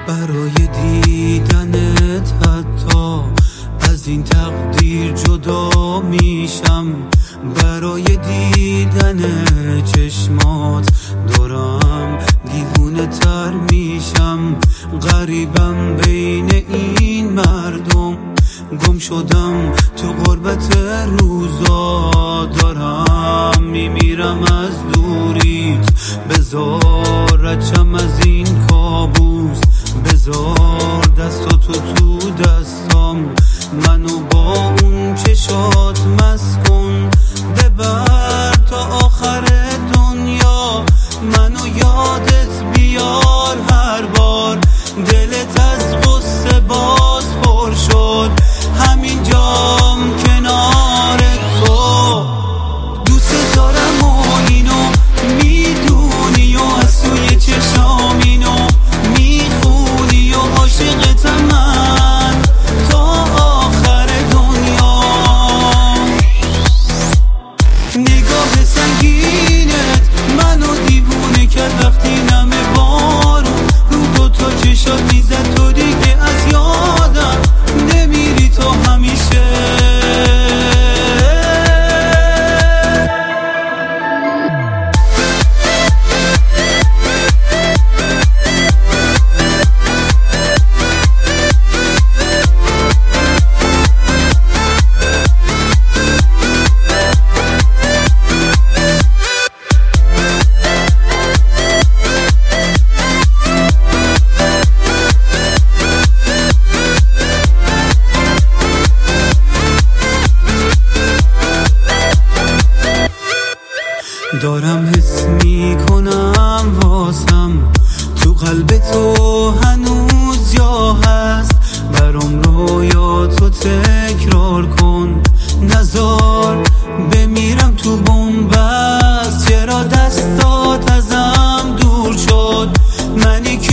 برای دیدنت حتی از این تقدیر جدا میشم. برای دیدن چشمات دارم دیوونه تر میشم. غریبم بین این مردم، گم شدم تو غربت روزا. دارم میمیرم از دوریت، بذار رچم از این کابوس. بذار دستاتو تو دستام، منو با اون چشات مست کن. ببر تا آخر دنیا، منو یادت بیار هر بار. دلت از غصه باز پر شد، همین جام کنار تو. دوست دارم و اینو میدونی و از توی چشام اینو میخونی و عاشقتم من تا آخر دنیا. نگاه سنگینت منو دیوونه کرد وقتی نمه بارون رو دوتا چشات میزد. تو دیگه از یادم نمیری تو همیشه. دارم حس میکنم واسم تو قلب تو هنوز جا هست. برام رویاتو تکرار کن، نزار بمیرم تو بنبست. چرا دستات ازم دور شد؟ منی که